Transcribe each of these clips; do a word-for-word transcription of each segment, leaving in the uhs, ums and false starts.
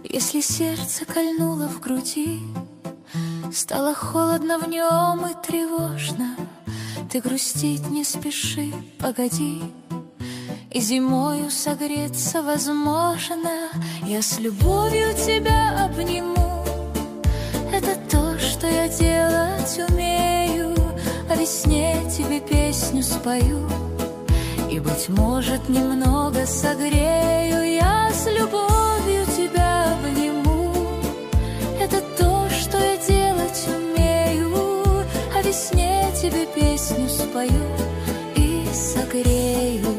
Если сердце кольнуло в груди, стало холодно в нем и тревожно, ты грустить не спеши, погоди, и зимою согреться возможно. Я с любовью тебя обниму, это то, что я делать умею. О весне тебе песню спою и, быть может, немного согрею. Я с любовью тебя обниму, это то, что я делать умею. О весне тебе песню спою и согрею.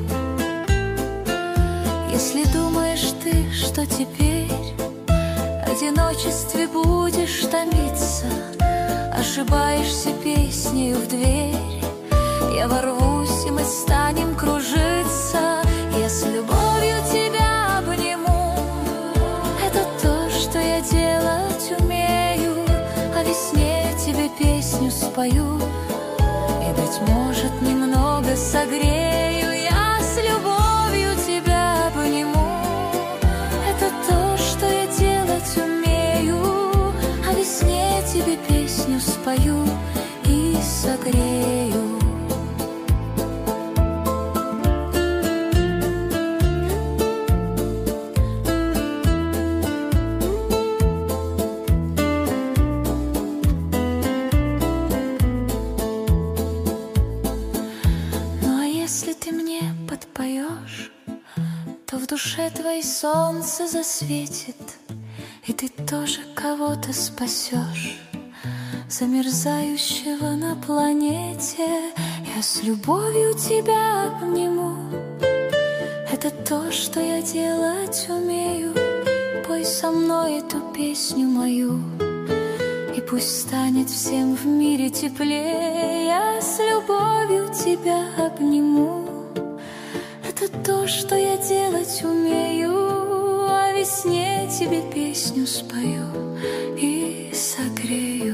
Если думаешь ты, что теперь в одиночестве будешь томиться, ошибаешься песнею в дверь. Я ворвусь, и мы станем кружиться. Я с любовью тебя обниму, это то, что я делать умею. О весне тебе песню спою и, быть может, немного согрею. Я с любовью тебя обниму, это то, что я делать умею. О весне тебе песню спою и согрею. В душе твоей солнце засветит, и ты тоже кого-то спасешь, замерзающего на планете. Я с любовью тебя обниму, это то, что я делать умею. Пой со мной эту песню мою, и пусть станет всем в мире теплее. Я с любовью тебя обниму, это то, что я делать умею. О весне тебе песню спою и согрею.